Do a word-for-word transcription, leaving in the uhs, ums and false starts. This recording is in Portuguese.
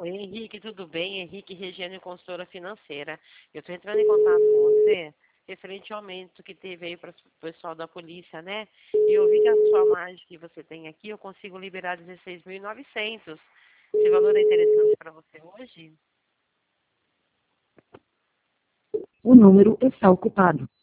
Oi, Henrique, tudo bem? Henrique Regiane, consultora financeira. Eu estou entrando em contato com você referente ao aumento que teve aí para o pessoal da polícia, né? E eu vi que a sua margem que você tem aqui, eu consigo liberar dezesseis mil e novecentos. Esse valor é interessante para você hoje? O número está ocupado.